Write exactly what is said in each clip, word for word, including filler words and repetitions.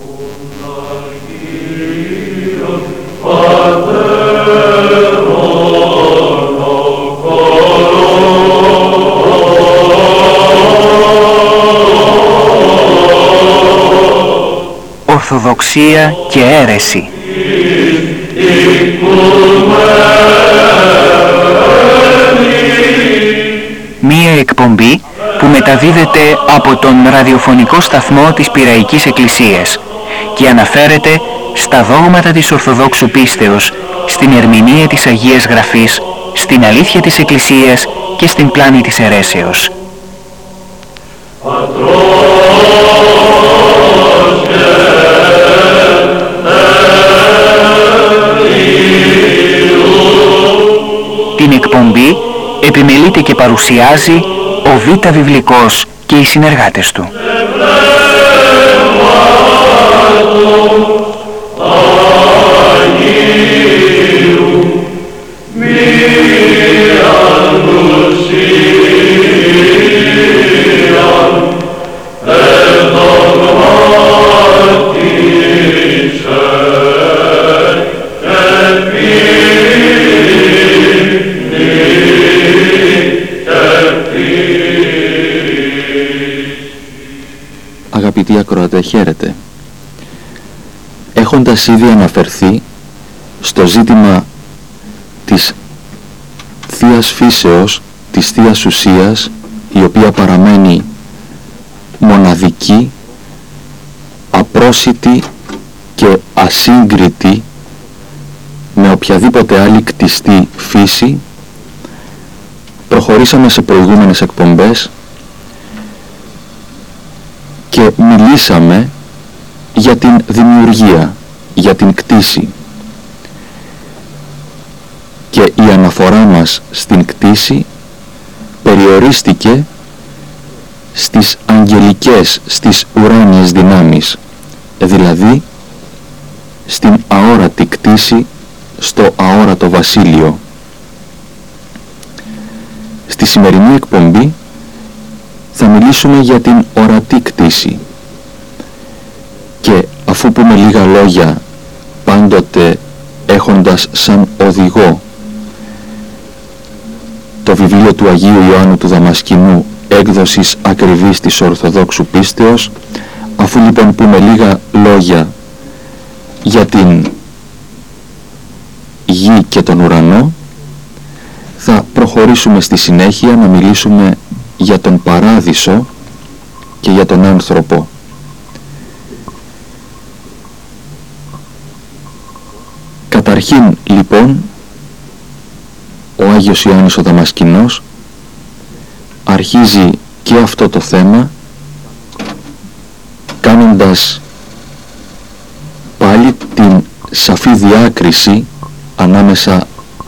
Ορθοδοξία και αίρεση. Μία εκπομπή που μεταδίδεται από τον ραδιοφωνικό σταθμό της Πειραϊκής Εκκλησίας και αναφέρεται στα δόγματα της Ορθοδόξου πίστεως, στην ερμηνεία της Αγίας Γραφής, στην αλήθεια της Εκκλησίας και στην πλάνη της αιρέσεως. Την εκπομπή επιμελείται και παρουσιάζει ο Β' Βιβλικός και οι συνεργάτες του. Αγαπητοί ακροατέ, χαίρετε. Έχοντας ήδη αναφερθεί στο ζήτημα της Θείας Φύσεως, της Θείας Ουσίας, η οποία παραμένει μοναδική, απρόσιτη και ασύγκριτη με οποιαδήποτε άλλη κτιστή φύση, προχωρήσαμε σε προηγούμενες εκπομπές και μιλήσαμε για την δημιουργία, για την κτήση. Και η αναφορά μας στην κτήση περιορίστηκε στις αγγελικές, στις ουράνιες δυνάμεις, δηλαδή στην αόρατη κτήση, στο αόρατο βασίλειο. Στη σημερινή εκπομπή θα μιλήσουμε για την ορατή κτήση και αφού πούμε λίγα λόγια, πάντοτε έχοντας σαν οδηγό το βιβλίο του Αγίου Ιωάννου του Δαμασκηνού, έκδοσης ακριβής της Ορθοδόξου πίστεως, αφού λοιπόν πούμε λίγα λόγια για την γη και τον ουρανό, θα προχωρήσουμε στη συνέχεια να μιλήσουμε για τον παράδεισο και για τον άνθρωπο. Καταρχήν λοιπόν ο Άγιος Ιωάννης ο Δαμασκηνός αρχίζει και αυτό το θέμα κάνοντας πάλι την σαφή διάκριση ανάμεσα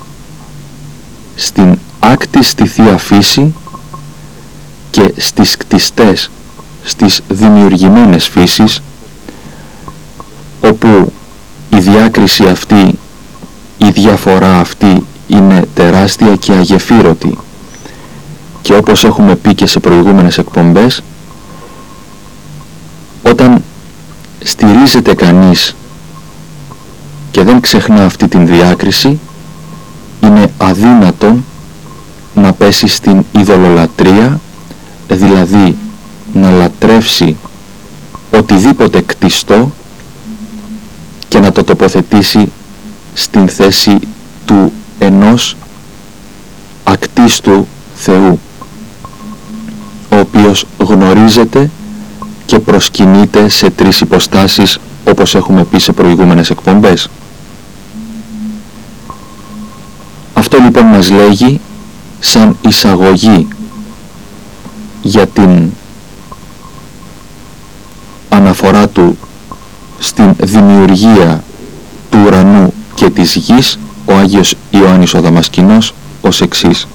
στην άκτιστη Θεία Φύση και στις κτιστές, στις δημιουργημένες φύσεις, όπου η διάκριση αυτή, η διαφορά αυτή είναι τεράστια και αγεφύρωτη. Και όπως έχουμε πει και σε προηγούμενες εκπομπές, όταν στηρίζεται κανείς και δεν ξεχνά αυτή την διάκριση, είναι αδύνατον να πέσει στην ειδωλολατρία, δηλαδή να λατρεύσει οτιδήποτε κτιστό και να το τοποθετήσει στην θέση του ενός ακτίστου Θεού, ο οποίος γνωρίζεται και προσκυνείται σε τρεις υποστάσεις, όπως έχουμε πει σε προηγούμενες εκπομπές. Αυτό λοιπόν μας λέγει σαν εισαγωγή για την αναφορά του στην δημιουργία του ουρανού και της γης ο Άγιος Ιωάννης ο Δαμασκηνός ως εξής: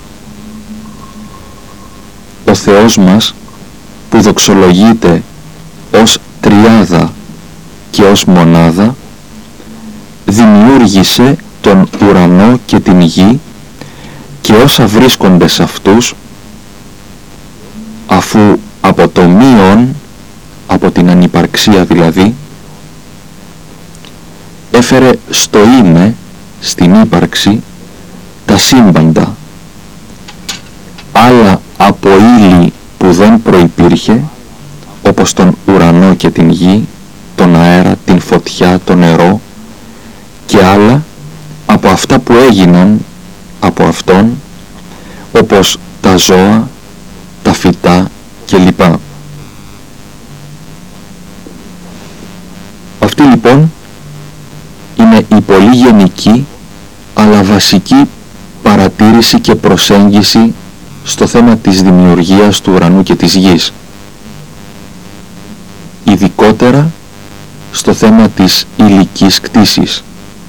ο Θεός μας, που δοξολογείται ως τριάδα και ως μονάδα, δημιούργησε τον ουρανό και την γη και όσα βρίσκονται σε αυτούς, αφού από το μείον, από την ανυπαρξία δηλαδή, έφερε στο είναι, στην ύπαρξη, τα σύμπαντα. Άλλα από ύλη που δεν προϋπήρχε, όπως τον ουρανό και την γη, τον αέρα, την φωτιά, το νερό, και άλλα από αυτά που έγιναν από αυτόν, όπως τα ζώα, τα φυτά κλπ. Αυτή λοιπόν είναι η πολύ γενική αλλά βασική παρατήρηση και προσέγγιση στο θέμα της δημιουργίας του ουρανού και της γης. Ειδικότερα στο θέμα της υλικής κτήσης.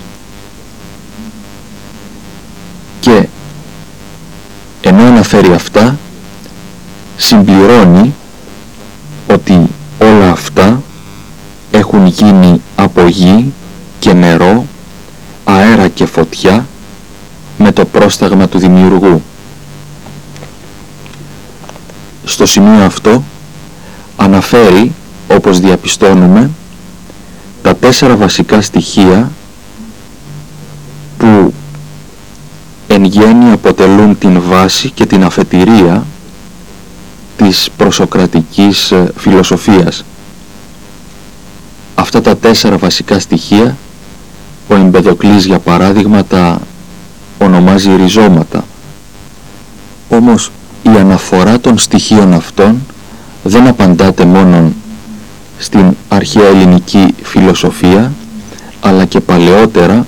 Και ενώ αναφέρει αυτά, συμπληρώνει ότι όλα αυτά έχουν γίνει από γη και νερό, αέρα και φωτιά, με το πρόσταγμα του δημιουργού. Στο σημείο αυτό αναφέρει, όπως διαπιστώνουμε, τα τέσσερα βασικά στοιχεία που εν γέννη αποτελούν την βάση και την αφετηρία της προσοκρατικής φιλοσοφίας. Αυτά τα τέσσερα βασικά στοιχεία ο Εμπεδοκλής για παράδειγμα τα ονομάζει ριζώματα. Όμως η αναφορά των στοιχείων αυτών δεν απαντάται μόνον στην αρχαία ελληνική φιλοσοφία, αλλά και παλαιότερα,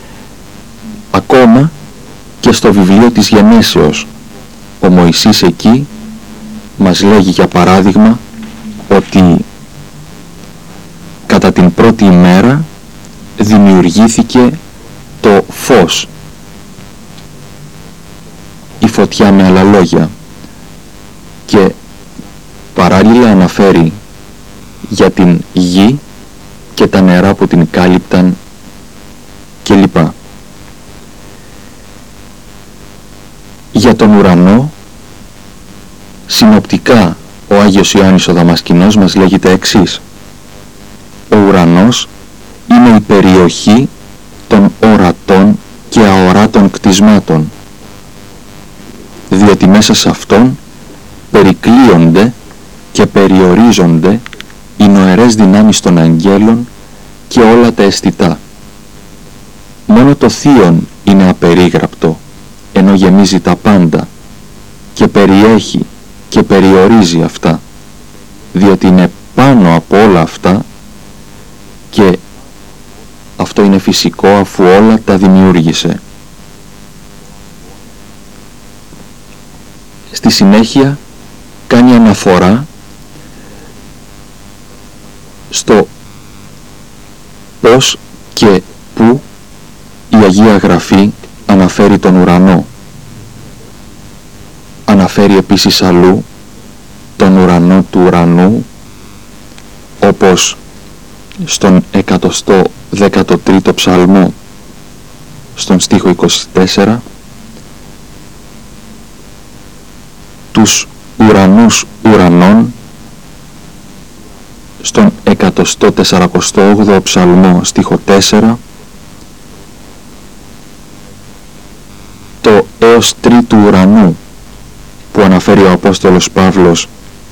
ακόμα και στο βιβλίο της Γενέσεως. Ο Μωυσής εκεί μας λέγει για παράδειγμα ότι κατά την πρώτη ημέρα δημιουργήθηκε το φως, η φωτιά με άλλα λόγια, και παράλληλα αναφέρει για την γη και τα νερά που την κάλυπταν κλπ. Για τον ουρανό, συνοπτικά ο Άγιος Ιωάννης ο Δαμασκηνός μας λέγει τα εξής: ο ουρανός είναι η περιοχή των ορατών και αοράτων κτισμάτων, διότι μέσα σε αυτόν περικλείονται και περιορίζονται οι νοερές δυνάμεις των αγγέλων και όλα τα αισθητά. Μόνο το θείον είναι απερίγραπτο, ενώ γεμίζει τα πάντα και περιέχει και περιορίζει αυτά, διότι είναι πάνω από όλα αυτά και αυτό είναι φυσικό αφού όλα τα δημιούργησε. Στη συνέχεια κάνει αναφορά στο πώς και πού η Αγία Γραφή αναφέρει τον ουρανό. Αναφέρει επίσης αλλού τον ουρανό του ουρανού, όπως στον εκατοστό δέκατο τρίτο ψαλμό, στον στίχο είκοσι τέσσερα, τους ουρανούς ουρανών, στον εκατοστό τεσσαρακοστό όγδοο ψαλμό, στίχο τέσσερα, το έως τρίτου ουρανού που αναφέρει ο Απόστολος Παύλος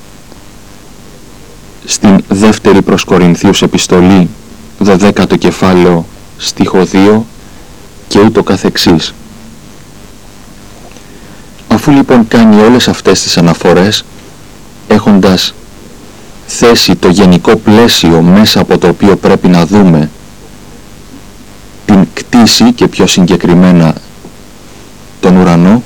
στην δεύτερη προς Κορινθίους επιστολή, δωδέκατο κεφάλαιο, στίχο δύο και ούτω καθεξής. Αφού λοιπόν κάνει όλες αυτές τις αναφορές, έχοντας θέσει το γενικό πλαίσιο μέσα από το οποίο πρέπει να δούμε την κτήση και πιο συγκεκριμένα τον ουρανό,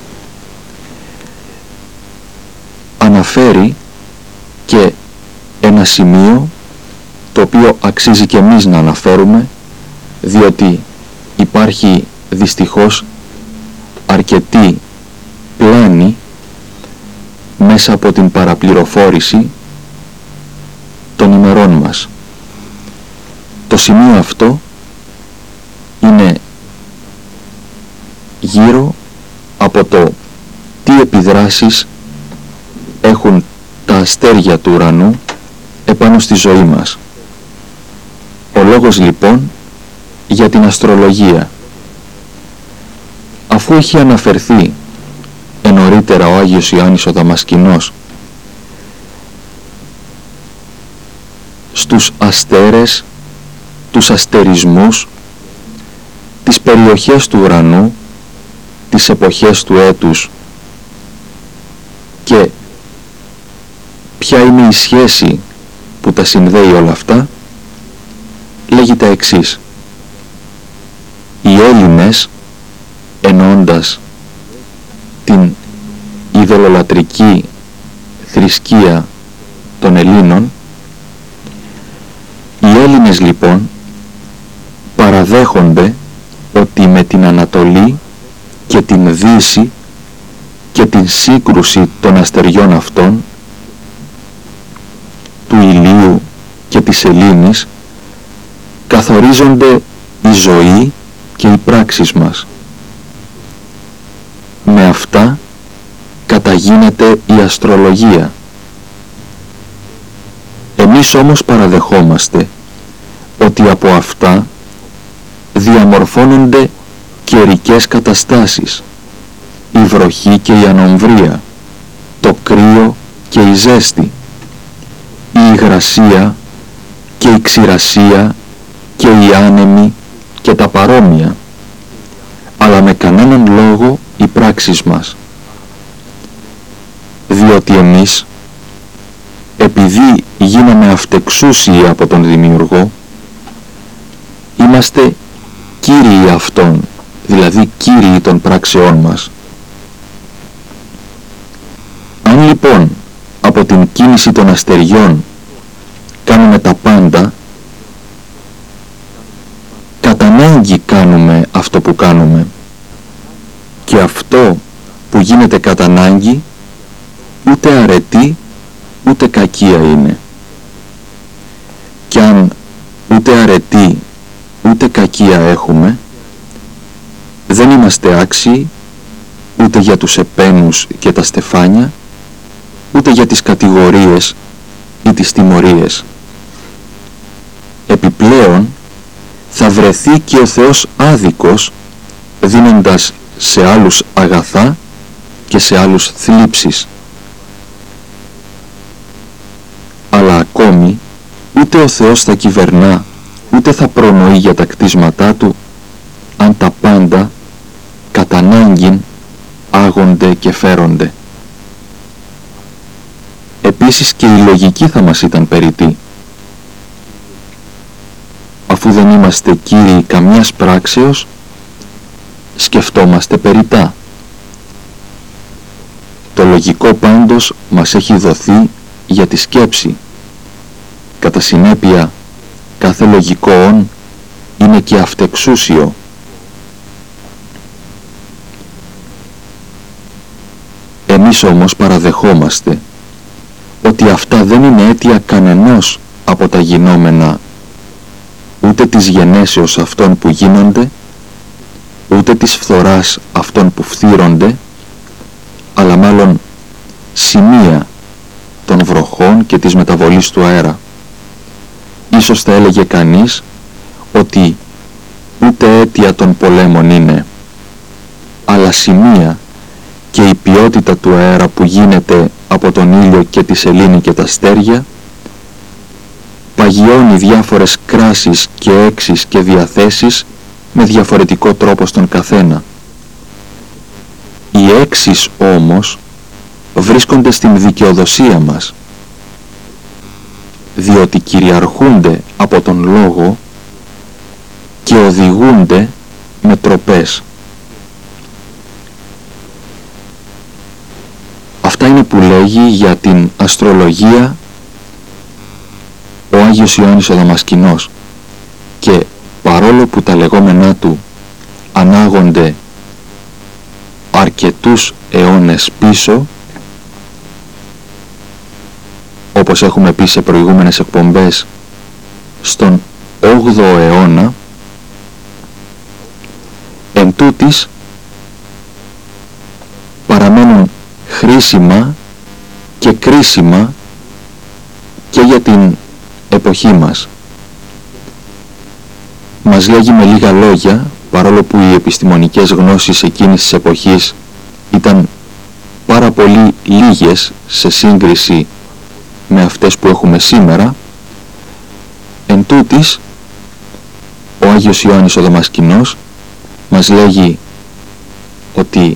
αναφέρει και ένα σημείο το οποίο αξίζει και εμείς να αναφέρουμε, διότι υπάρχει δυστυχώς αρκετή πλάνη μέσα από την παραπληροφόρηση των ημερών μας. Το σημείο αυτό είναι γύρω από το τι επιδράσεις έχουν τα αστέρια του ουρανού επάνω στη ζωή μας. Ο λόγος λοιπόν για την αστρολογία. Αφού έχει αναφερθεί ενωρίτερα ο Άγιος Ιωάννης ο Δαμασκηνός στους αστέρες, τους αστερισμούς, τις περιοχές του ουρανού, τις εποχές του έτους και ποια είναι η σχέση που τα συνδέει όλα αυτά, λέγει τα εξής: οι Έλληνες, εννοώντας την ειδωλολατρική θρησκεία των Ελλήνων, οι Έλληνες λοιπόν παραδέχονται ότι με την Ανατολή και την Δύση και την σύγκρουση των αστεριών αυτών, του ηλίου και της Ελλήνης, καθορίζονται η ζωή και οι πράξεις μας. Με αυτά καταγίνεται η αστρολογία. Εμείς όμως παραδεχόμαστε ότι από αυτά διαμορφώνονται καιρικές καταστάσεις, η βροχή και η ανομβρία, το κρύο και η ζέστη, η υγρασία και η ξηρασία και οι άνεμοι και τα παρόμοια, αλλά με κανέναν λόγο οι πράξεις μας. Διότι εμείς, επειδή γίναμε αυτεξούσιοι από τον Δημιουργό, είμαστε κύριοι αυτών, δηλαδή κύριοι των πράξεών μας. Αν λοιπόν από την κίνηση των αστεριών κάνουμε τα πάντα, κατά ανάγκη κάνουμε αυτό που κάνουμε, και αυτό που γίνεται κατά ανάγκη ούτε αρετή ούτε κακία είναι. Κι αν ούτε αρετή ούτε κακία έχουμε, δεν είμαστε άξιοι ούτε για τους επένους και τα στεφάνια, ούτε για τις κατηγορίες ή τις τιμωρίες. Επιπλέον θα βρεθεί και ο Θεός άδικος, δίνοντας σε άλλους αγαθά και σε άλλους θλίψεις. Αλλά ακόμη ούτε ο Θεός θα κυβερνά, ούτε θα προνοεί για τα κτίσματά του, αν τα πάντα κατά ανάγκην άγονται και φέρονται. Επίσης και η λογική θα μας ήταν περιττή. Αφού δεν είμαστε κύριοι καμιάς πράξεως, σκεφτόμαστε περιττά. Το λογικό πάντως μας έχει δοθεί για τη σκέψη. Κατά συνέπεια, κάθε λογικό όν είναι και αυτεξούσιο. Εμείς όμως παραδεχόμαστε ότι αυτά δεν είναι αίτια κανενός από τα γινόμενα, ούτε της γενέσεως αυτών που γίνονται, ούτε της φθοράς αυτών που φθύρονται, αλλά μάλλον σημεία των βροχών και της μεταβολής του αέρα. Ίσως θα έλεγε κανείς ότι ούτε αίτια των πολέμων είναι, αλλά σημεία και η ποιότητα του αέρα που γίνεται από τον ήλιο και τη σελήνη και τα αστέρια παγιώνει διάφορες κράσεις και έξεις και διαθέσεις με διαφορετικό τρόπο στον καθένα. Οι έξεις όμως βρίσκονται στην δικαιοδοσία μας, διότι κυριαρχούνται από τον λόγο και οδηγούνται με τροπές. Αυτά είναι που λέγει για την αστρολογία ο Άγιος Ιωάννης ο Δαμασκηνός, και παρόλο που τα λεγόμενά του ανάγονται αρκετούς αιώνες πίσω, όπως έχουμε πει σε προηγούμενες εκπομπές, στον όγδοο αιώνα, εν τούτοις παραμένουν χρήσιμα και κρίσιμα και για την εποχή μας. μας λέγει με λίγα λόγια, παρόλο που οι επιστημονικές γνώσεις εκείνης της εποχής ήταν πάρα πολύ λίγες σε σύγκριση με αυτές που έχουμε σήμερα, εν τούτης, ο Άγιος Ιωάννης ο Δαμασκηνός μας λέγει ότι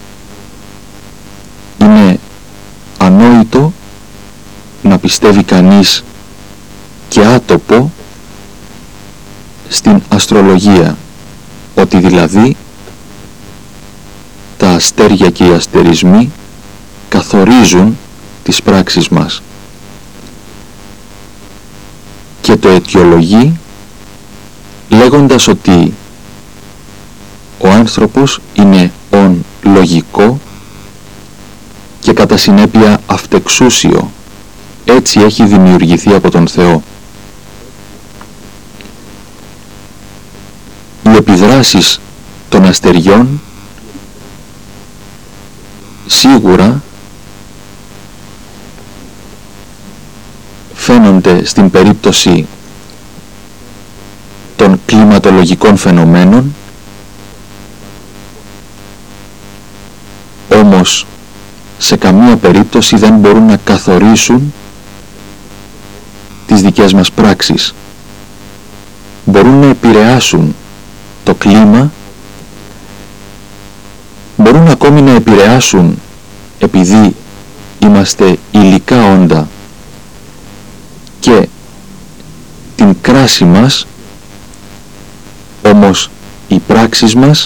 είναι ανόητο να πιστεύει κανείς και άτοπο στην αστρολογία, ότι δηλαδή τα αστέρια και οι αστερισμοί καθορίζουν τις πράξεις μας, και το αιτιολογεί λέγοντας ότι ο άνθρωπος είναι ον λογικό και κατά συνέπεια αυτεξούσιο, έτσι έχει δημιουργηθεί από τον Θεό. Οι επιδράσεις των αστεριών σίγουρα φαίνονται στην περίπτωση των κλιματολογικών φαινομένων, όμως σε καμία περίπτωση δεν μπορούν να καθορίσουν τις δικές μας πράξεις. Μπορούν να επηρεάσουν το κλίμα, μπορούν ακόμη να επηρεάσουν, επειδή είμαστε υλικά όντα, και την κράση μας, όμως οι πράξεις μας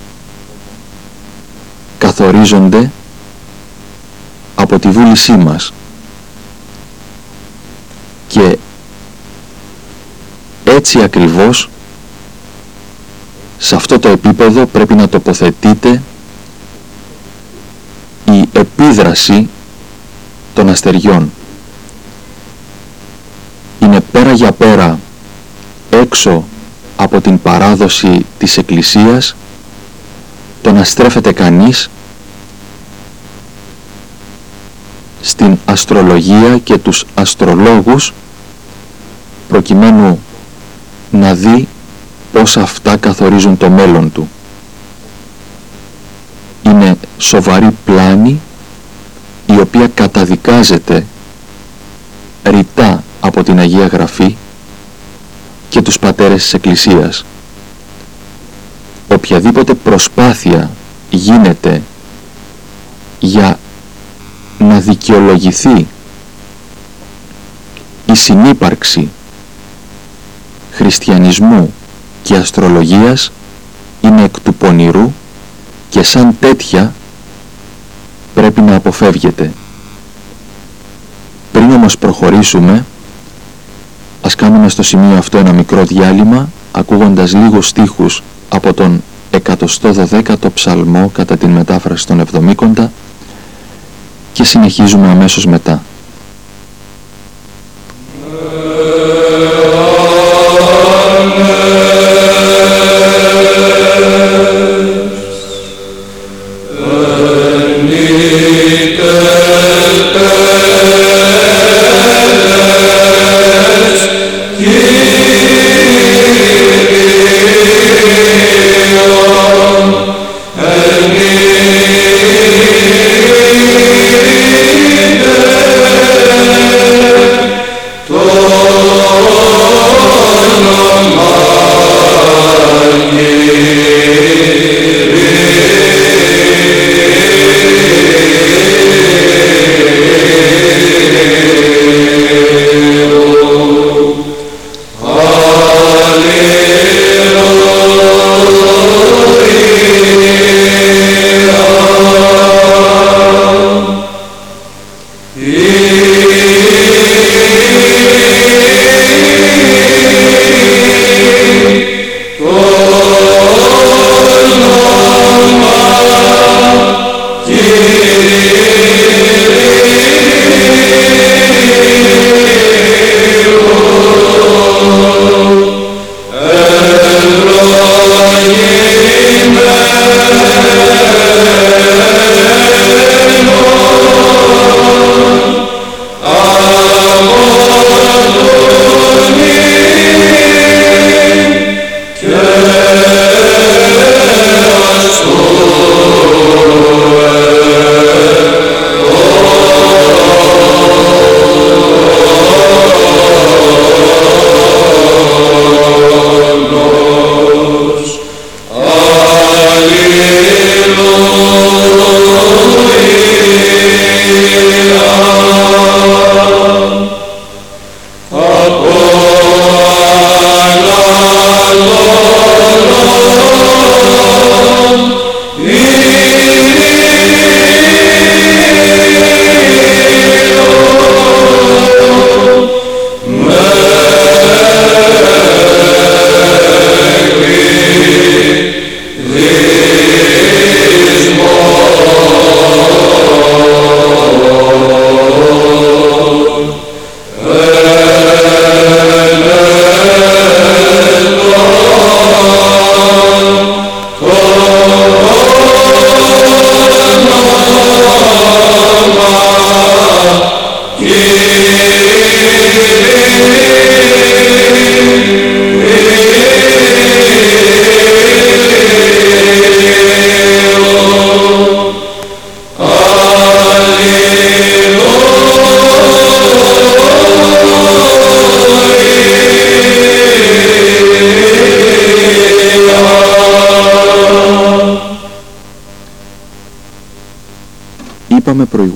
καθορίζονται από τη βούλησή μας, και έτσι ακριβώς σε αυτό το επίπεδο πρέπει να τοποθετείται η επίδραση των αστεριών. Είναι πέρα για πέρα έξω από την παράδοση της Εκκλησίας το να στρέφεται κανείς στην αστρολογία και τους αστρολόγους προκειμένου να δει πώς αυτά καθορίζουν το μέλλον του. Είναι σοβαρή πλάνη η οποία καταδικάζεται ρητά από την Αγία Γραφή και τους πατέρες της Εκκλησίας. Οποιαδήποτε προσπάθεια γίνεται για να δικαιολογηθεί η συνύπαρξη χριστιανισμού και αστρολογίας είναι εκ του πονηρού και σαν τέτοια πρέπει να αποφεύγεται. Πριν όμως προχωρήσουμε, ας κάνουμε στο σημείο αυτό ένα μικρό διάλειμμα, ακούγοντας λίγους στίχους από τον εκατόν δωδέκατο ψαλμό κατά την μετάφραση των Εβδομήκοντα, και συνεχίζουμε αμέσως μετά. Amen.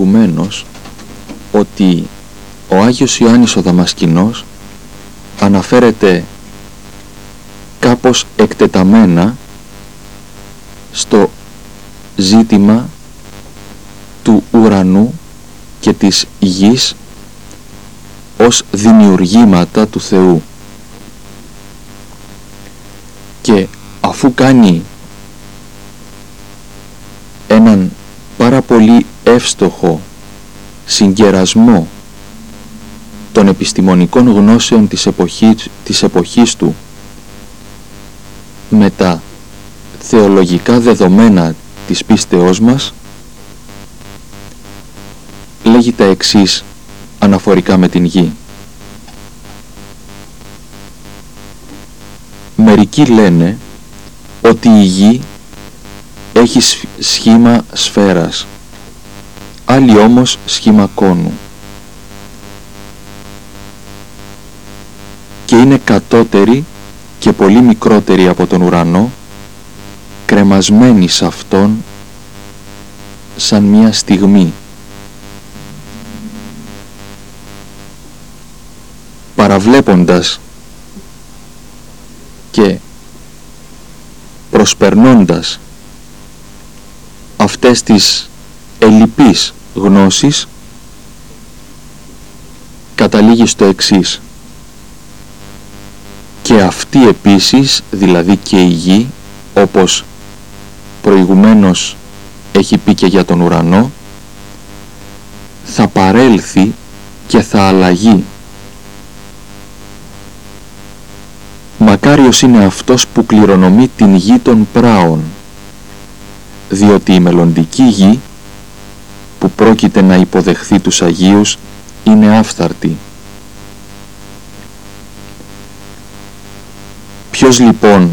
προηγουμένως ότι ο Άγιος Ιωάννης ο Δαμασκηνός αναφέρεται κάπως εκτεταμένα στο ζήτημα του ουρανού και της γης ως δημιουργήματα του Θεού. Και αφού κάνει έναν πάρα πολύ εύστοχο συγκερασμό των επιστημονικών γνώσεων της εποχής, της εποχής του με τα θεολογικά δεδομένα της πίστεώς μας, λέγει τα εξής αναφορικά με την γη. Μερικοί λένε ότι η γη έχει σχήμα σφαίρας, άλλοι όμως σχήμα κόνου και είναι κατώτερη και πολύ μικρότερη από τον ουρανό, κρεμασμένη σε αυτόν σαν μια στιγμή. Παραβλέποντας και προσπερνώντας αυτές τις ελλειπείς γνώσεις, καταλήγει στο εξής: και αυτή επίσης, δηλαδή και η γη, όπως προηγουμένως έχει πει και για τον ουρανό, θα παρέλθει και θα αλλαγεί. Μακάριος είναι αυτός που κληρονομεί την γη των πράων, διότι η μελλοντική γη που πρόκειται να υποδεχθεί τους Αγίους είναι άφθαρτη. Ποιος λοιπόν,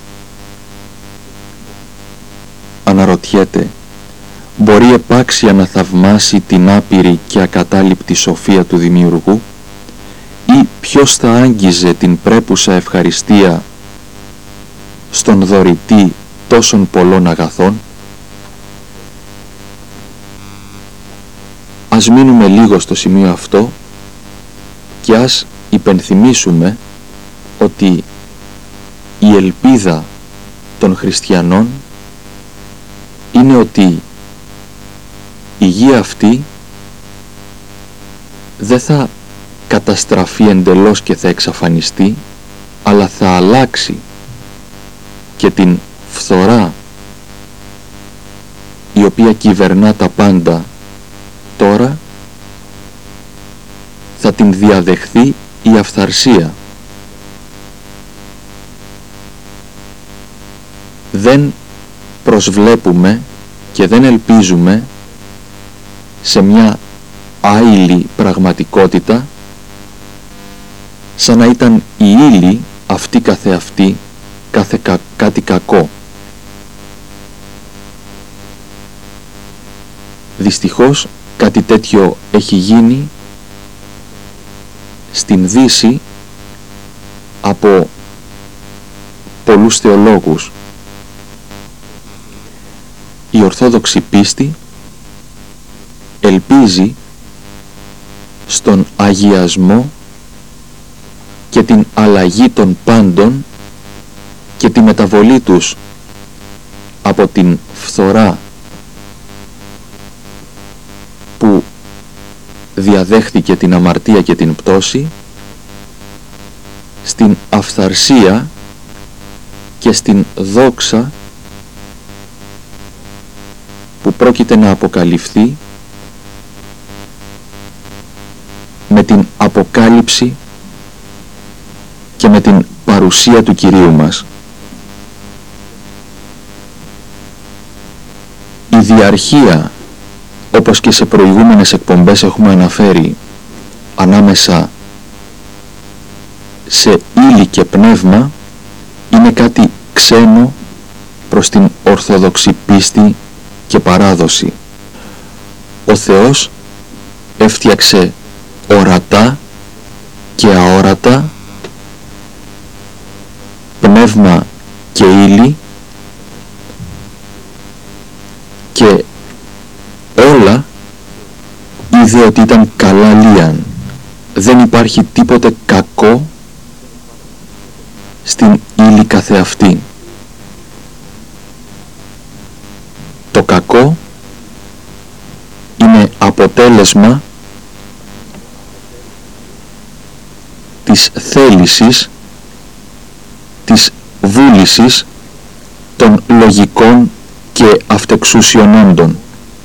αναρωτιέται, μπορεί επάξια να θαυμάσει την άπειρη και ακατάληπτη σοφία του Δημιουργού, ή ποιος θα άγγιζε την πρέπουσα ευχαριστία στον δωρητή τόσων πολλών αγαθών? Ας μείνουμε λίγο στο σημείο αυτό και ας υπενθυμίσουμε ότι η ελπίδα των χριστιανών είναι ότι η γη αυτή δεν θα καταστραφεί εντελώς και θα εξαφανιστεί, αλλά θα αλλάξει και την φθορά η οποία κυβερνά τα πάντα τώρα θα την διαδεχθεί η αυθαρσία. Δεν προσβλέπουμε και δεν ελπίζουμε σε μια άειλη πραγματικότητα, σαν να ήταν η ύλη αυτή καθεαυτή κάθε κα, κάτι κακό. Δυστυχώς κάτι τέτοιο έχει γίνει στην Δύση από πολλούς θεολόγους. Η Ορθόδοξη πίστη ελπίζει στον αγιασμό και την αλλαγή των πάντων και τη μεταβολή τους από την φθορά που διαδέχθηκε την αμαρτία και την πτώση στην αυθαρσία και στην δόξα που πρόκειται να αποκαλυφθεί με την αποκάλυψη και με την παρουσία του Κυρίου μας. Η διαρχία, όπως και σε προηγούμενες εκπομπές έχουμε αναφέρει, ανάμεσα σε ύλη και πνεύμα είναι κάτι ξένο προς την ορθόδοξη πίστη και παράδοση. Ο Θεός έφτιαξε ορατά και αόρατα, πνεύμα και ύλη, και όλα είδε ότι ήταν καλά λίαν. Δεν υπάρχει τίποτε κακό στην ύλη καθεαυτή. Το κακό είναι αποτέλεσμα της θέλησης, της βούλησης των λογικών και αυτεξούσιων όντων.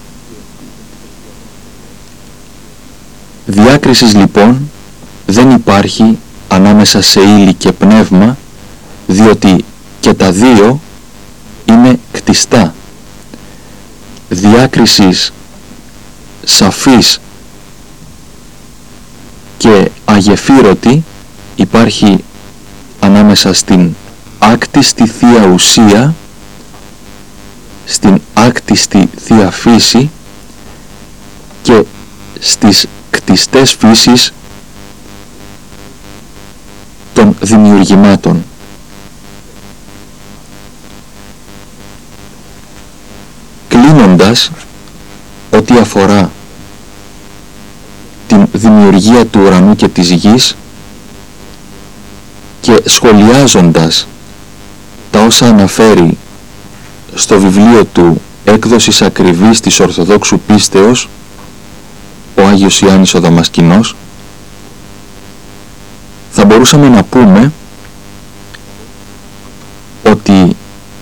Διάκρισης λοιπόν δεν υπάρχει ανάμεσα σε ύλη και πνεύμα, διότι και τα δύο είναι κτιστά. Διάκρισης σαφής και αγεφύρωτη υπάρχει ανάμεσα στην άκτιστη θεία ουσία, στην άκτιστη θεία φύση και στις κτιστές φύσεις των δημιουργημάτων. Κλείνοντας, ό,τι αφορά την δημιουργία του ουρανού και της γης και σχολιάζοντας τα όσα αναφέρει στο βιβλίο του «Έκδοσης ακριβής της Ορθοδόξου Πίστεως» ο Άγιος Ιάννης ο Δαμασκηνός, θα μπορούσαμε να πούμε ότι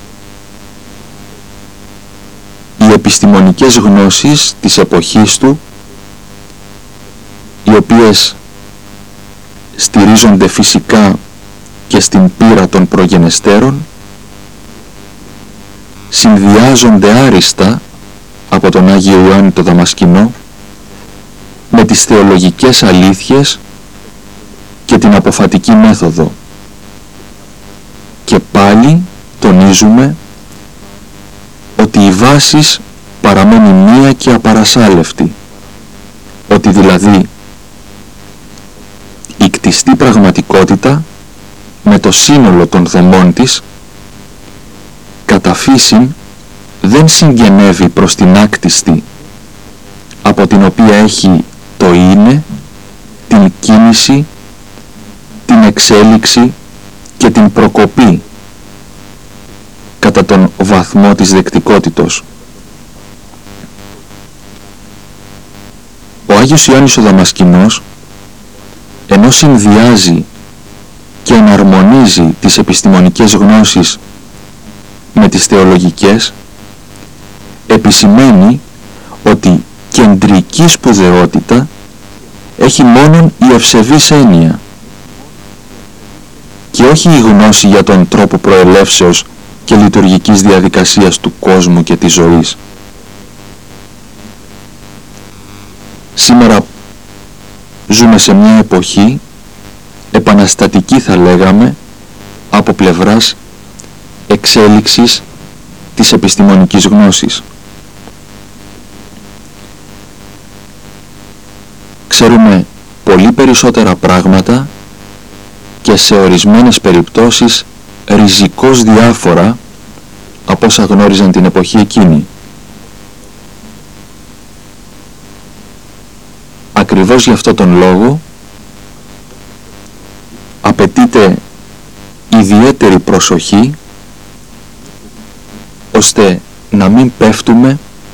οι επιστημονικές γνώσεις της εποχής του, οι οποίες στηρίζονται φυσικά και στην πείρα των προγενεστέρων, συνδυάζονται άριστα από τον Άγιο Ιωάννη το Δαμασκηνό με τις θεολογικές αλήθειες και την αποφατική μέθοδο. Και πάλι τονίζουμε ότι η βάσης παραμένει μία και απαρασάλευτη, ότι δηλαδή η κτιστή πραγματικότητα με το σύνολο των δομών της κατά φύσιν δεν συγγενεύει προς την άκτιστη, από την οποία έχει το είναι, την κίνηση, την εξέλιξη και την προκοπή κατά τον βαθμό της δεκτικότητος. Ο Άγιος Ιωάννης ο Δαμασκηνός, ενώ συνδυάζει και εναρμονίζει τις επιστημονικές γνώσεις με τις θεολογικές, επισημαίνει ότι κεντρική σπουδαιότητα έχει μόνον η ευσεβής έννοια και όχι η γνώση για τον τρόπο προελεύσεως και λειτουργικής διαδικασίας του κόσμου και της ζωής. Σήμερα ζούμε σε μια εποχή επαναστατική, θα λέγαμε, από πλευράς εξέλιξης της επιστημονικής γνώσης. Ξέρουμε πολύ περισσότερα πράγματα και σε ορισμένες περιπτώσεις ριζικώς διάφορα από όσα γνώριζαν την εποχή εκείνη. Ακριβώς γι' αυτό τον λόγο απαιτείται ιδιαίτερη προσοχή ώστε να μην πέφτουμε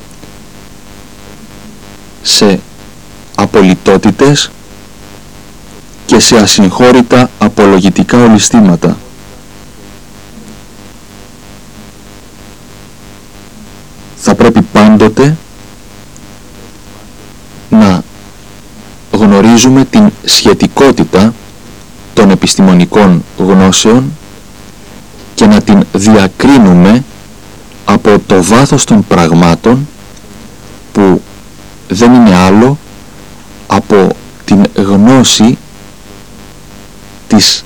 σε απολυτότητες και σε ασυγχώρητα απολογητικά ολιστήματα. Θα πρέπει πάντοτε να γνωρίζουμε την σχετικότητα των επιστημονικών γνώσεων και να την διακρίνουμε από το βάθος των πραγμάτων που δεν είναι άλλο από την γνώση της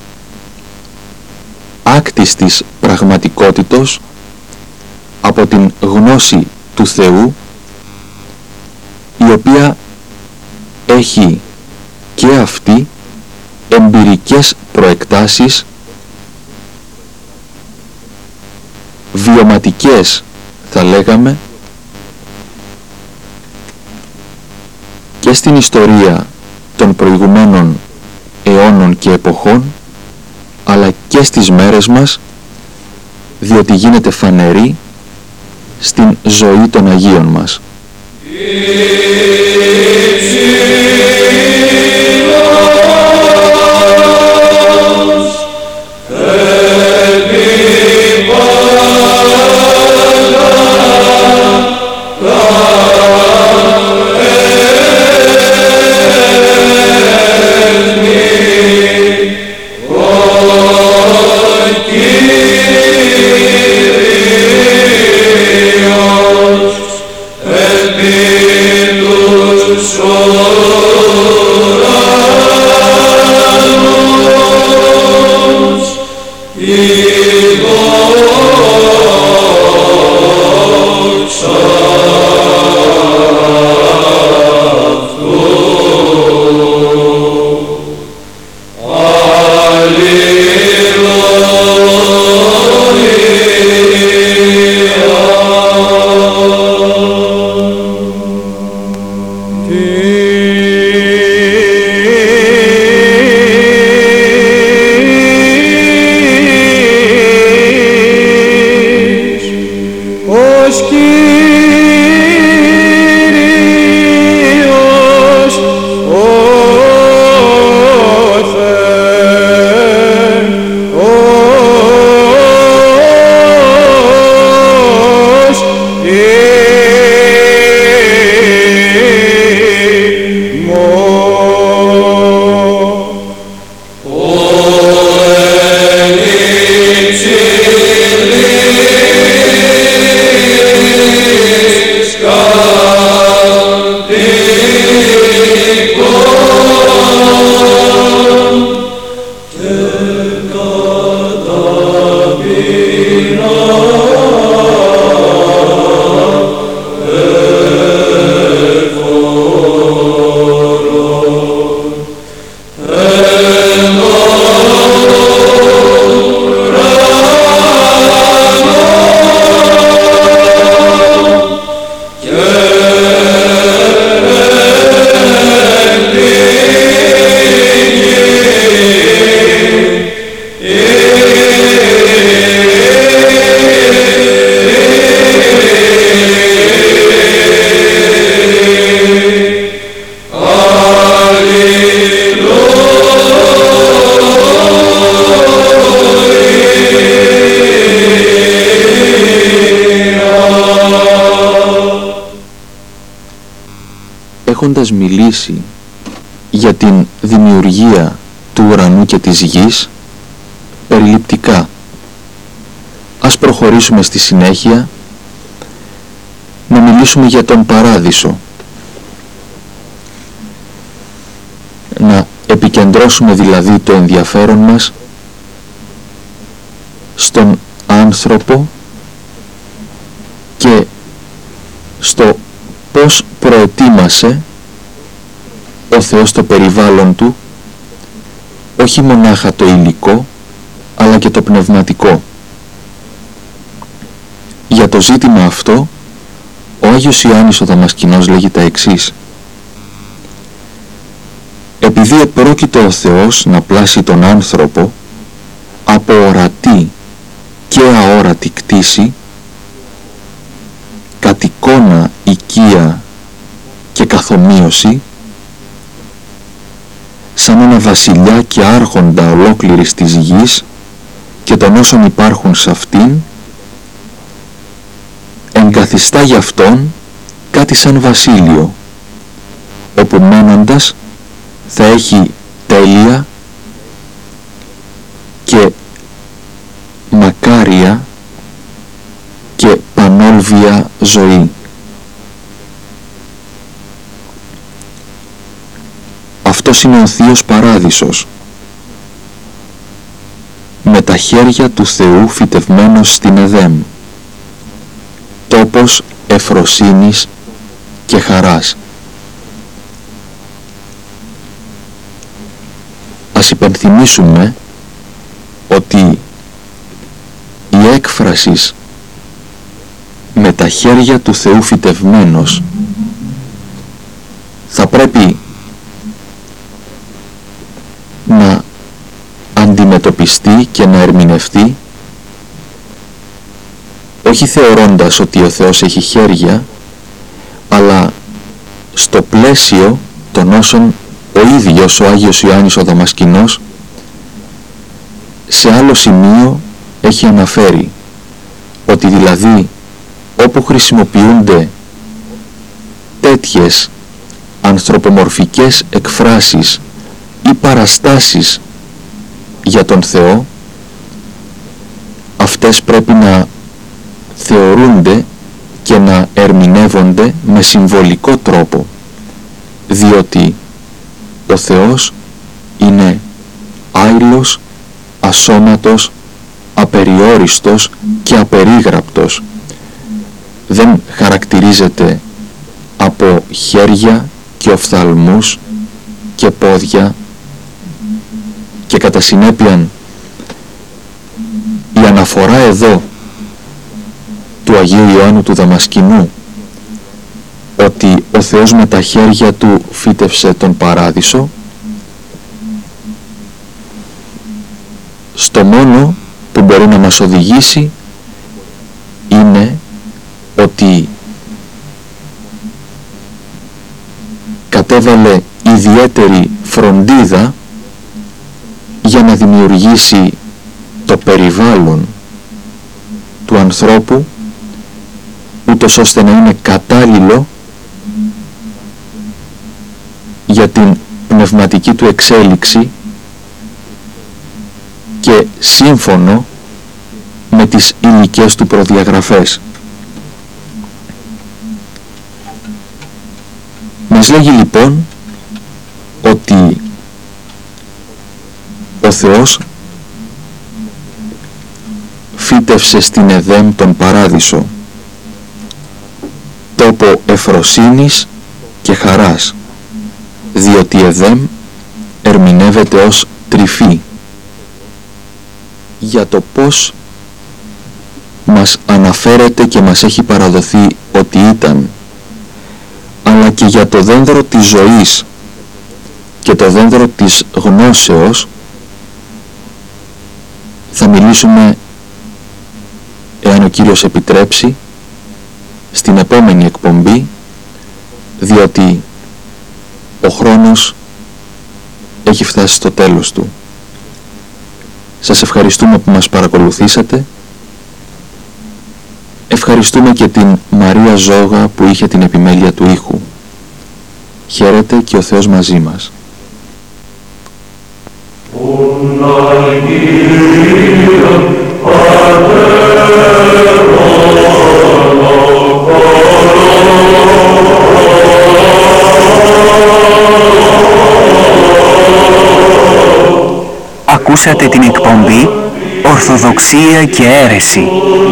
άκτιστης πραγματικότητος, από την γνώση του Θεού, η οποία έχει και αυτή εμπειρικές προεκτάσεις, βιωματικές θα λέγαμε, και και στην ιστορία των προηγουμένων αιώνων και εποχών, αλλά και στις μέρες μας, διότι γίνεται φανερή στην ζωή των Αγίων μας. Έχοντας μιλήσει για την δημιουργία του ουρανού και της γης περιληπτικά, ας προχωρήσουμε στη συνέχεια να μιλήσουμε για τον Παράδεισο, να επικεντρώσουμε δηλαδή το ενδιαφέρον μας στον άνθρωπο και στο πώς προετοίμασε ο Θεός το περιβάλλον του, όχι μονάχα το υλικό, αλλά και το πνευματικό. Για το ζήτημα αυτό, ο Άγιος Ιωάννης ο Δαμασκηνός λέγει τα εξής: επειδή επρόκειτο ο Θεός να πλάσει τον άνθρωπο από ορατή και αόρατη κτήση, κατ' εικόνα, οικία και καθομοίωση, σαν ένα βασιλιά και άρχοντα ολόκληρης της γης και των όσων υπάρχουν σε αυτήν, εγκαθιστά γι' αυτόν κάτι σαν βασίλειο, όπου μένοντας θα έχει τέλεια και μακάρια και πανόλβια ζωή. Αυτός είναι ο Θείος Παράδεισος, με τα χέρια του Θεού φυτευμένος στην Εδέμ, τόπος ευφροσύνης και χαράς. Ας υπενθυμίσουμε ότι η έκφραση με τα χέρια του Θεού φυτευμένος θα πρέπει να αντιμετωπιστεί και να ερμηνευτεί όχι θεωρώντας ότι ο Θεός έχει χέρια, αλλά στο πλαίσιο των όσων ο ίδιος ο Άγιος Ιωάννης ο Δαμασκηνός σε άλλο σημείο έχει αναφέρει, ότι δηλαδή όπου χρησιμοποιούνται τέτοιες ανθρωπομορφικές εκφράσεις ή παραστάσεις για τον Θεό, αυτές πρέπει να θεωρούνται και να ερμηνεύονται με συμβολικό τρόπο, διότι ο Θεός είναι άειλος, ασώματος, απεριόριστος και απερίγραπτος. Δεν χαρακτηρίζεται από χέρια και οφθαλμούς και πόδια, και κατά συνέπεια η αναφορά εδώ του Αγίου Ιωάννου του Δαμασκηνού ότι ο Θεός με τα χέρια του φύτευσε τον παράδεισο, στο μόνο που μπορεί να μας οδηγήσει είναι ότι κατέβαλε ιδιαίτερη φροντίδα για να δημιουργήσει το περιβάλλον του ανθρώπου, ούτως ώστε να είναι κατάλληλο για την πνευματική του εξέλιξη και σύμφωνο με τις υλικές του προδιαγραφές. Μας λέγει λοιπόν ότι ο Θεός φύτευσε στην Εδέμ τον παράδεισο, τόπο ευφροσύνης και χαράς, διότι η Εδέμ ερμηνεύεται ως τρυφή. Για το πώς μας αναφέρεται και μας έχει παραδοθεί ότι ήταν, αλλά και για το δένδρο της ζωής και το δένδρο της γνώσεως θα μιλήσουμε, εάν ο Κύριος επιτρέψει, στην επόμενη εκπομπή, διότι ο χρόνος έχει φτάσει στο τέλος του. Σας ευχαριστούμε που μας παρακολουθήσατε. Ευχαριστούμε και την Μαρία Ζόγα που είχε την επιμέλεια του ήχου. Χαίρετε και ο Θεός μαζί μας. Ακούσατε την εκπομπή Ορθοδοξία και Αίρεση.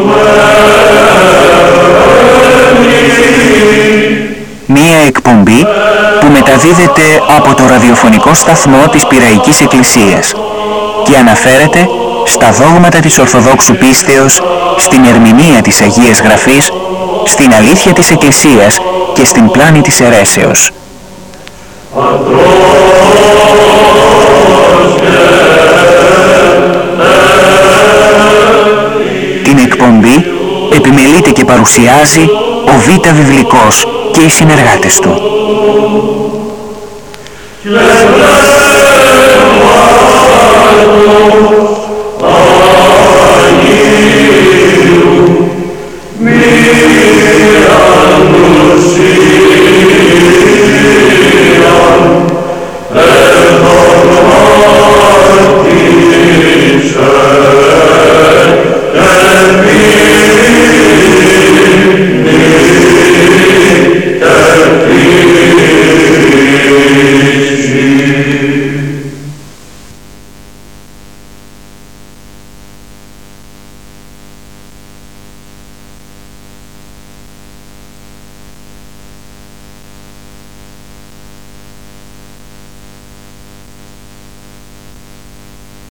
Μία εκπομπή που μεταδίδεται από το ραδιοφωνικό σταθμό της Πειραϊκής Εκκλησίας και αναφέρεται στα δόγματα της Ορθοδόξου πίστεως, στην ερμηνεία της Αγίας Γραφής, στην αλήθεια της Εκκλησίας και στην πλάνη της αιρέσεως. Την εκπομπή επιμελείται και παρουσιάζει ο Β' Βιβλικός και οι συνεργάτες του.